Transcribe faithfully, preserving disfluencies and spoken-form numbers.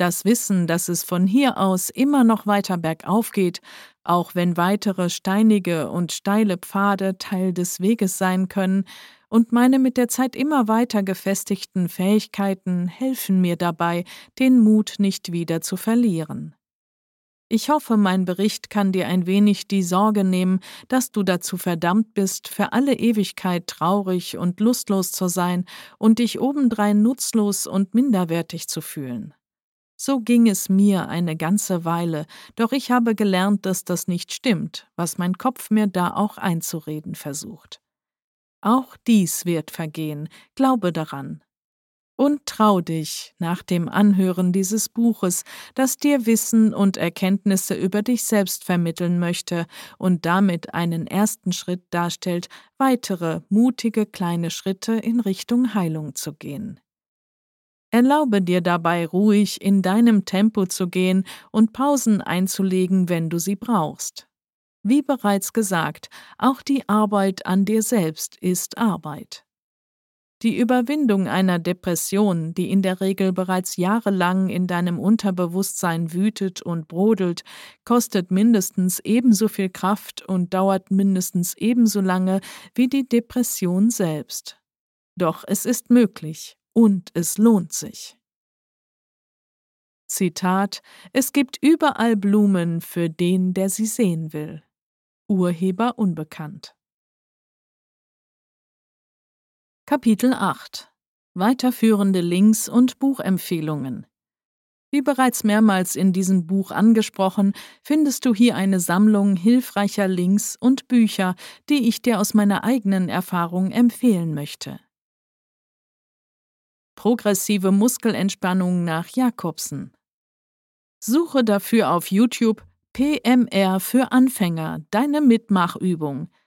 Das Wissen, dass es von hier aus immer noch weiter bergauf geht, auch wenn weitere steinige und steile Pfade Teil des Weges sein können, und meine mit der Zeit immer weiter gefestigten Fähigkeiten helfen mir dabei, den Mut nicht wieder zu verlieren. Ich hoffe, mein Bericht kann dir ein wenig die Sorge nehmen, dass du dazu verdammt bist, für alle Ewigkeit traurig und lustlos zu sein und dich obendrein nutzlos und minderwertig zu fühlen. So ging es mir eine ganze Weile, doch ich habe gelernt, dass das nicht stimmt, was mein Kopf mir da auch einzureden versucht. Auch dies wird vergehen, glaube daran. Und trau dich, nach dem Anhören dieses Buches, das dir Wissen und Erkenntnisse über dich selbst vermitteln möchte und damit einen ersten Schritt darstellt, weitere mutige kleine Schritte in Richtung Heilung zu gehen. Erlaube dir dabei ruhig in deinem Tempo zu gehen und Pausen einzulegen, wenn du sie brauchst. Wie bereits gesagt, auch die Arbeit an dir selbst ist Arbeit. Die Überwindung einer Depression, die in der Regel bereits jahrelang in deinem Unterbewusstsein wütet und brodelt, kostet mindestens ebenso viel Kraft und dauert mindestens ebenso lange wie die Depression selbst. Doch es ist möglich und es lohnt sich. Zitat: Es gibt überall Blumen für den, der sie sehen will. Urheber unbekannt. Kapitel acht. Weiterführende Links und Buchempfehlungen. Wie bereits mehrmals in diesem Buch angesprochen, findest du hier eine Sammlung hilfreicher Links und Bücher, die ich dir aus meiner eigenen Erfahrung empfehlen möchte. Progressive Muskelentspannung nach Jacobsen. Suche dafür auf YouTube P M R für Anfänger, deine Mitmachübung.